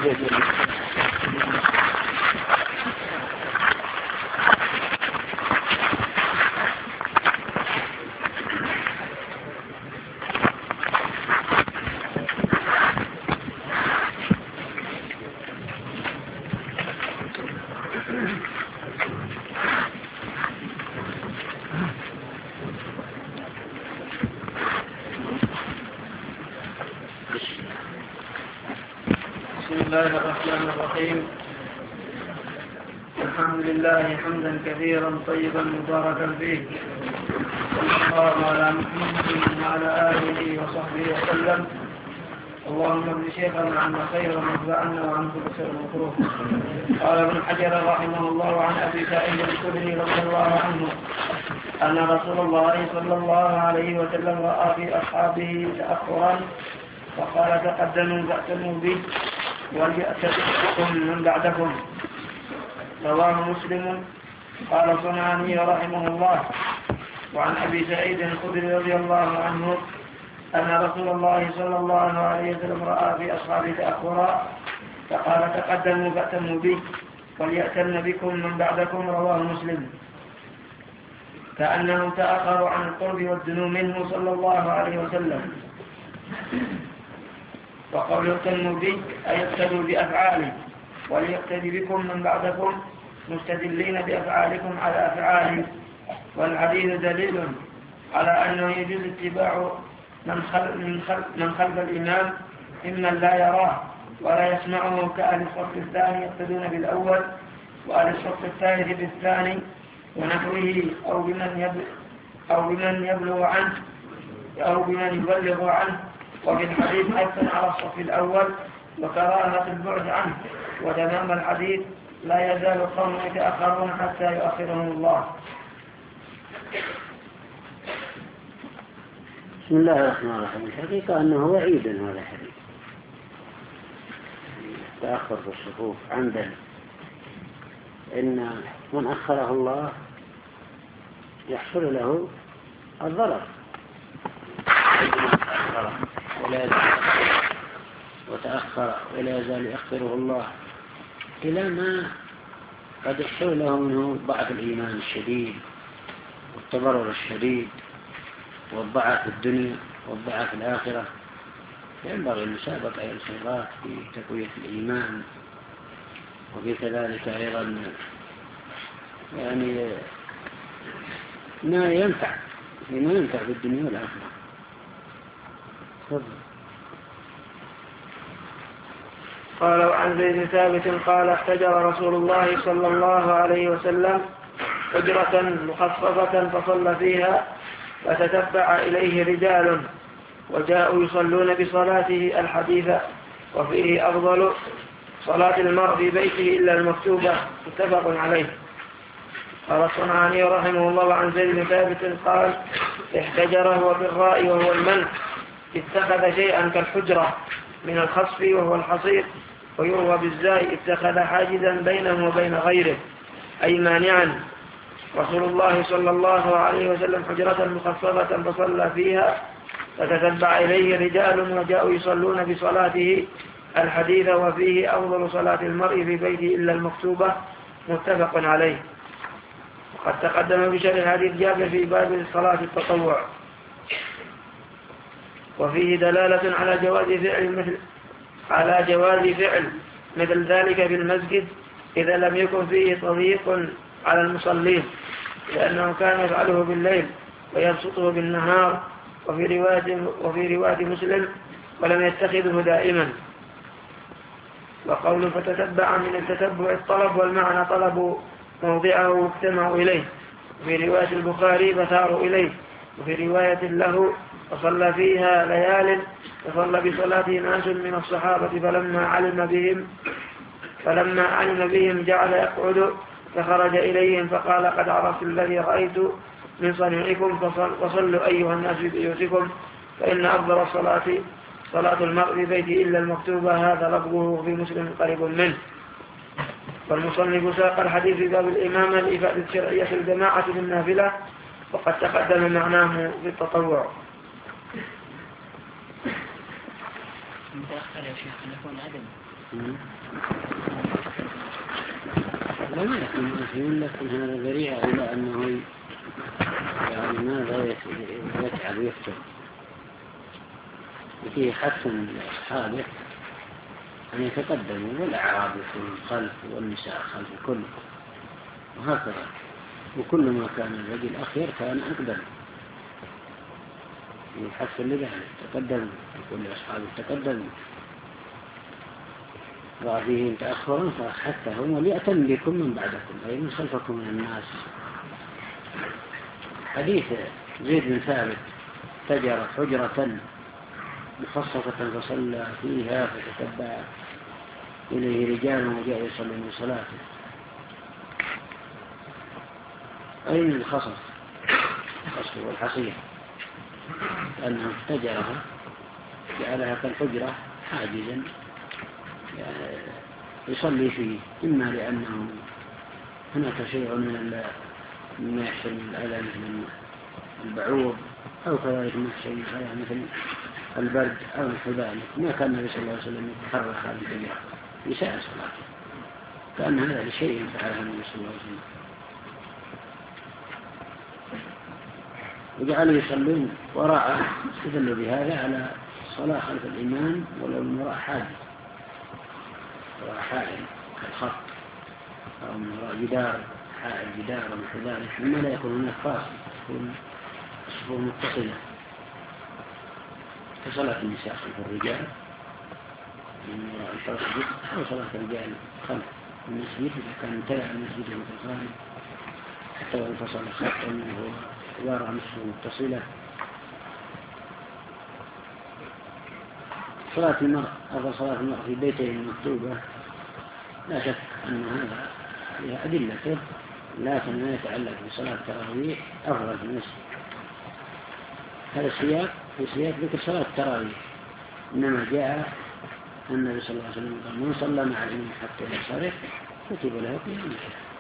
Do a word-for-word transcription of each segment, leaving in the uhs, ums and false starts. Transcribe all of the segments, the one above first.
بسم الله الرحمن الرحيم. الحمد لله حمدا كثيرا طيبا مباركا فيه، صلى الله على محمد وعلى آله وصحبه وسلم. اللهم ابن شيخنا عنا خيرا وانفعنا وعن كل شر مكروه. قال ابن حجر رحمه الله عن ابي سعيد الخدري رضي الله عنه ان رسول الله صلى الله عليه وسلم راى في اصحابه تاخرا فقال تقدموا فاتموا به وليأتكم من بعدكم. رواه مسلم. قال صنعاني رحمه الله وعن ابي سعيد الخدري رضي الله عنه أن رسول الله صلى الله عليه وسلم رأى في أصحابه تأخرا فقال تقدموا فأتموا به وليأتن بكم من بعدكم. رواه مسلم. كأنهم تأخروا عن القرب والدنو منه صلى الله عليه وسلم. وقول يأتنوا به أي يقتدوا بأفعاله وليقتدي بكم من بعدكم مستدلين بأفعالكم على أفعاله. والحديث دليل على أنه يجوز اتباع من خلف, من, خلف من خلف الإمام ممن لا يراه ولا يسمعه كأهل الصف الثاني يقتدون بالأول وأهل الصف الثالث بالثاني ونحوه أو بمن أو بمن يبلغ عنه أو بمن يبلغ عنه. وفي الحديث حث على الصف الأول وكراهة البعد عنه. وتمام الحديث لا يزال القوم يتأخرون حتى يؤخرهم الله. بسم الله الرحمن الرحيم. الحقيقة أنه وعيد هذا الحديث تأخر في الصفوف عمدا، إن من أخره الله يحصل له الضرر ولا وتأخر ولا يزال يأخره الله إلى ما قد يحصل له منه ضعف الإيمان الشديد والتضرر الشديد والضعف في الدنيا والضعف في الآخرة. ينبغي المسابقة إلى الخيرات في تقوية الإيمان وفي كذلك أيضا يعني ما ينفع ما ينفع في الدنيا والآخرة. قال عن زيد ثابت قال احتجر رسول الله صلى الله عليه وسلم حجرة مخصصة فصلى فيها فتتبع إليه رجال وجاءوا يصلون بصلاته الحديثة وفيه أفضل صلاة المرء في بيته إلا المكتوبة متفق عليه. قال الصنعاني رحمه الله عن زيد ثابت قال احتجره وبالراء وهو المنع اتخذ شيئا كالحجرة من الخصف وهو الحصير، ويروى بالزاي اتخذ حاجزا بينه وبين غيره أي مانعا. رسول الله صلى الله عليه وسلم حجرة مخصصة فصلى فيها فتتبع إليه رجال وجاءوا يصلون بصلاته الحديثة وفيه أفضل صلاة المرء في بيته إلا المكتوبة متفق عليه. وقد تقدم بشرح حديث جابر في باب صلاة التطوع وفيه دلالة على جواز فعل مثل على جواز فعل مثل ذلك في المسجد إذا لم يكن فيه تضييق على المصلين، لأنه كان يفعله بالليل ويبسطه بالنهار. وفي رواية, وفي رواية مسلم ولم يتخذه دائما. وقول فتتبع من التتبع الطلب والمعنى طلبوا موضعه واجتمعوا إليه. وفي رواية البخاري فثاروا إليه. وفي رواية له وصلى فيها ليال وصلى بصلاته ناس من الصحابة فلما علم بهم فلما علم بهم جعل يقعد فخرج إليهم فقال قد عرفت الذي رأيت من صنيعكم فصلوا أيها الناس في بيوتكم فإن أفضل الصلاة صلاة المرء في بيته إلا المكتوبة. هذا لفظه في مسلم قريب منه. والمصنف ساق الحديث في باب الإمامة لإفادة شرعية الجماعة بالنافلة وقد تقدم معناه في التطوع. متأخر يا شيخ يكون عدم لا ما يكون مؤثرون، لكن هذا ذريعة إلى أنه يعني ماذا يتعب ويفتر، وفيه حث لأصحابه أن يتقدموا، والأعراب يكونوا خلف والنساء خلف الكل، وهكذا. وكل ما كان الرجل أخير كان أقدم، يحث لذلك تقدموا، يقول لأصحابه تقدموا، وفيهم تأخرا فحثهم وليأتم بكم من بعدكم، أي من خلفكم من الناس. حديث زيد بن ثابت تجر حجرة مخصصة فصلى فيها فتتبع إليه رجال وجاء يصلي من صلاته، أي من الخصص، الخصف والحصير، لأنه احتجرها جعلها كالحجرة حاجزا يصلي فيه، إما لأنه هناك شيء من مما يحصل من الأذى مثل البعوض، أو كذلك ما شيء مثل البرد أو ذلك. ما كان النبي صلى الله عليه وسلم يتحرك هذه الحجرة يساء صلاته، كأن هذا لشيء فعله النبي صلى الله عليه وسلم، وجعلوا يصلون وراءه، استدلوا بهذا على صلاة خلف الإمام ولو من وراء حاجز، وراء حائل كالخط، أو من وراء جدار، حائل جدار ومثل ذلك، مما لا يكون هناك فاصل، تكون الصفوف متصلة، كصلاة النساء خلف الرجال من وراء المسجد، أو صلاة الرجال خلف المسجد إذا كان امتلأ المسجد المتخارج، حتى لو انفصل خط منه عبارة عن صفوف متصلة. صلاة المرء أو صلاة المرء في بيته المكتوبة لا شك أن هذا فيها أدلة، لكن ما يتعلق بصلاة التراويح أفضل في المسجد. هذا السياق في سياق ذكر صلاة التراويح، إنما جاء النبي صلى الله عليه وسلم قال من صلى مع الإمام حتى ينصرف كتب له قيام.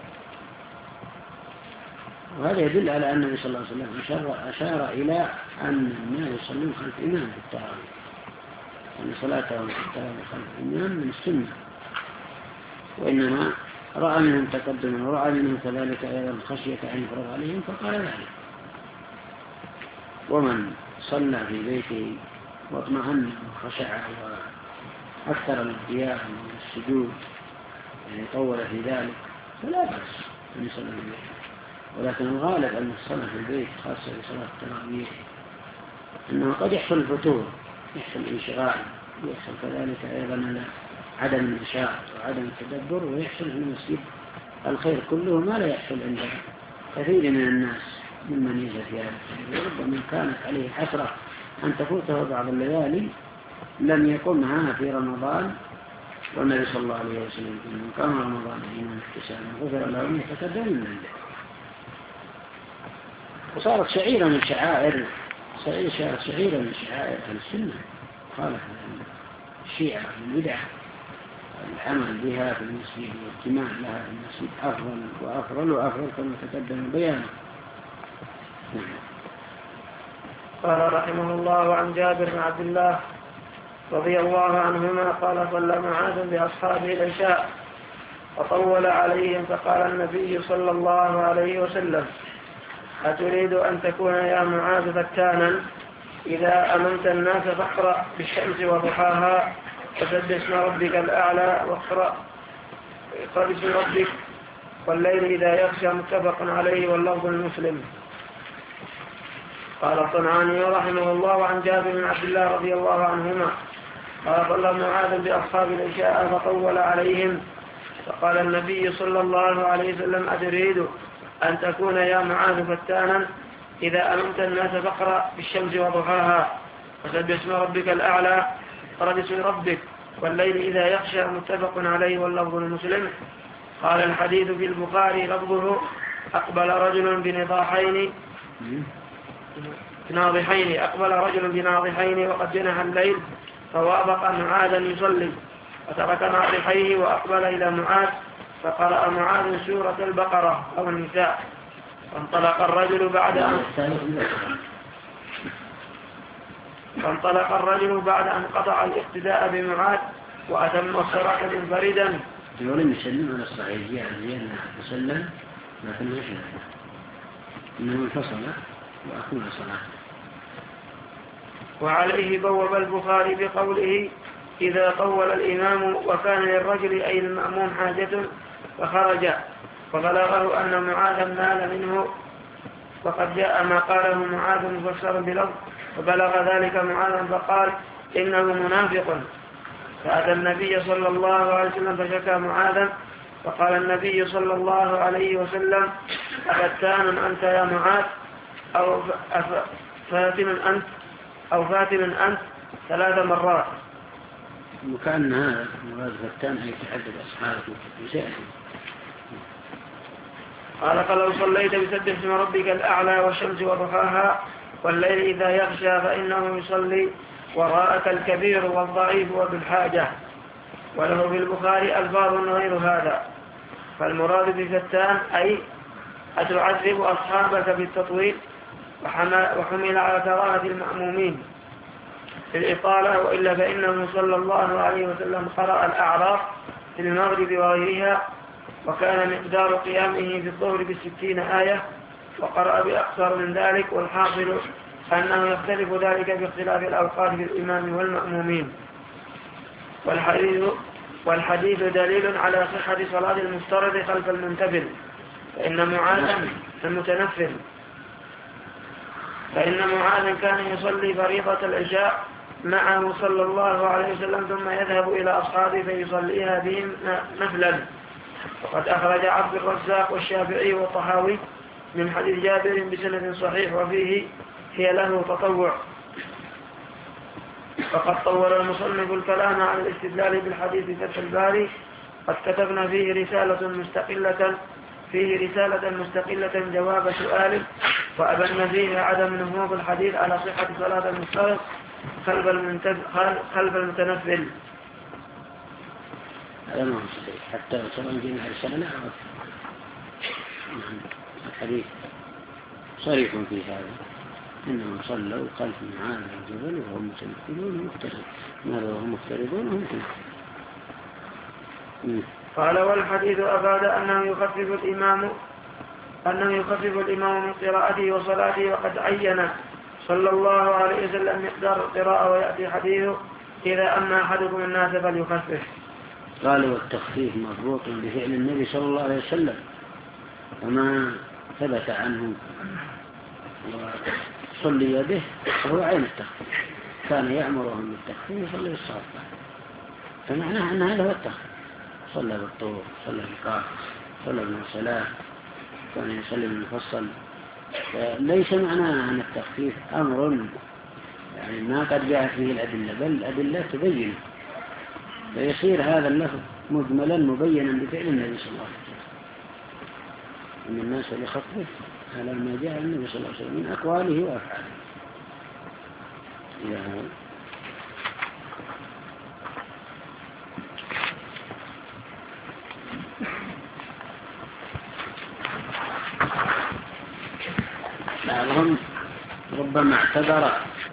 وهذا يدل على أن النبي صلى الله عليه وسلم أشار, أشار إلى أن الناس يصلون خلف الإمام في التراويح، أن صلاتهم في التراويح خلف الإمام من السنة، وإنما رأى منهم تقدما ورأى منهم كذلك أيضا خشية أن يفرض عليهم فقال ذلك. ومن صلى في بيته واطمأن وخشع وأكثر من القيام والسجود يعني طول في ذلك فلا بأس أن يصلى في بيته، ولكن الغالب أن الصلاة في البيت خاصة بصلاة التراويح أنه قد يحصل الفتور، يحصل الانشغال، ويحصل كذلك أيضا عدم النشاط وعدم التدبر، ويحصل في المسجد الخير كله ما لا يحصل عند كثير من الناس ممن يجد في هذا الخير، وربما كانت عليه حسرة أن تفوته بعض الليالي لم يقمها في رمضان، والنبي صلى الله عليه وسلم من قام رمضان إيمانا واحتسابا غفر له ما تقدم من ذنبه. وصارت شعيرة من شعائر صارت شعيرة من شعائر أهل السنة، خالف الشيعة البدعة العمل بها في المسجد والاجتماع لها في المسجد أفضل وأفضل وأفضل كما تقدم بيانه. قال رحمه الله عن جابر بن عبد الله رضي الله عنهما قال صلى معاذ بأصحابه العشاء فطول عليهم فقال النبي صلى الله عليه وسلم أتريد أن تكون يا معاذ فتانا إذا أممت الناس فاقرأ بالشمس وضحاها وسبح اسم ربك الأعلى واقرأ باسم ربك والليل إذا يغشى متفق عليه واللفظ المسلم. قال الصنعاني رحمه الله عن جابر بن عبد الله رضي الله عنهما قال صلى معاذ بأصحاب العشاء فطول عليهم فقال النبي صلى الله عليه وسلم أتريد أن تكون يا معاذ فتانا إذا أممت الناس فاقرأ بالشمس وضحاها وسبح اسم ربك الأعلى واقرأ باسم ربك والليل إذا يغشى متفق عليه واللفظ المسلم. قال الحديث في البخاري لفظه أقبل رجل بنضاحين بناضحين أقبل رجل بناضحين وقد جنح الليل فوافق معاذا يصلي فترك ناضحيه وأقبل إلى معاذ فقرأ معاذ سورة البقرة أو النساء فانطلق الرجل بعد أن فانطلق الرجل بعد أن قطع الاقتداء بمعاذ وأتم الصلاة منفردا. يقول إن يسلم على الصحيح يعني أن يسلم لكن ما شاء إنه انفصل وأكمل صلاة. وعليه بوب البخاري بقوله إذا طول الإمام وكان للرجل أي المأموم حاجة فخرج فبلغه أن معاذا نال منه، وقد جاء ما قاله معاذ مفسر بلفظ فبلغ ذلك معاذا فقال إنه منافق، فأتى النبي صلى الله عليه وسلم فشكى معاذا فقال النبي صلى الله عليه وسلم أفتان أنت يا معاذ أو فاتن أنت أو فاتن أنت ثلاث مرات. وكأن هذا مراد فتان أن يتحدد أصحابه بسائل. قال فلو صليت بسبح اسم ربك الأعلى والشمس وضحاها والليل إذا يغشى فإنه يصلي وراءك الكبير والضعيف وبالحاجة. وله في البخاري ألفاظ غير هذا، فالمراد بفتان أي أتعذب أصحابك بالتطويل، وحمل على كراهة المأمومين في الإطالة، وإلا فإنه صلى الله عليه وسلم قرأ الأعراف في المغرب وغيرها، وكان مقدار قيامه في الظهر بستين آية، وقرأ بأكثر من ذلك، والحاصل أنه يختلف ذلك باختلاف الأوقات بالإمام والمأمومين. والحديث, والحديث دليل على صحة صلاة المفترض خلف المنتفل، فإن معاذا المتنفل فإن معاذا كان يصلي فريضة العشاء معه صلى الله عليه وسلم ثم يذهب إلى أصحابه فيصليها بهم نفلا. وقد أخرج عبد الرزاق والشافعي والطحاوي من حديث جابر بسند صحيح وفيه هي له تطوع. فقد طور المصنف الكلام عن الاستدلال بالحديث في فتح الباري، قد كتبنا فيه رسالة مستقلة فيه رسالة مستقلة جواب سؤال، وأبن فيه عدم نهوض الحديث على صحة صلاة المفترض خلف المتنفل. هذا ما هو صحيح حتى وصلنا جميع رسالة نعرف الحديث صريح في هذا، إنهم صلوا خلف معاذ الجبل وهم متنفلون ومفترضون ماذا وهم مفترضون وهم مفترضون. قال والحديث أفاد أنه يخفف الإمام أنه يخفف الإمام من قراءته وصلاته، وقد عين صلى الله عليه وسلم مقدار القراءة، ويأتي حديثه إذا أما أحدكم الناس فليخفف. قال والتخفيف مربوط بفعل النبي صلى الله عليه وسلم، وما ثبت عنه وصلي به فهو عين التخفيف، كان يأمرهم بالتخفيف وصلي بالصلاة، فمعناه أن هذا هو التخفيف، صلى بالطور صلى بالقاف صلى بالصلاة، كان يصلي بالمفصل. ليس معناه أن التخفيف أمر يعني ما قد جاءت فيه الأدلة، بل الأدلة تبين، فيصير هذا اللفظ مجملا مبينا بفعل النبي صلى الله عليه وسلم، إن الناس يخفف على ما جاء النبي صلى الله عليه وسلم من أقواله وأفعاله. بعضهم ربما اعتبر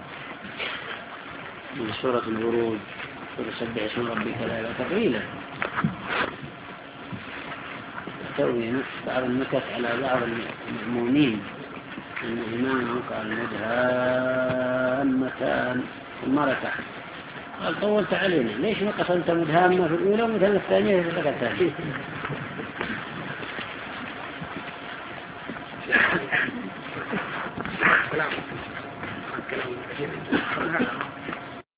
من سورة البروج وتسبح اسم ربك الأعلى تقليلا، تروي بعض النكت على بعض المأمومين أن الإمام قال مدهامتان المرة تحت، قال طولت علينا ليش ما قسمت مدهامة في الأولى ومدهامة الثانية في اللغة الثانية.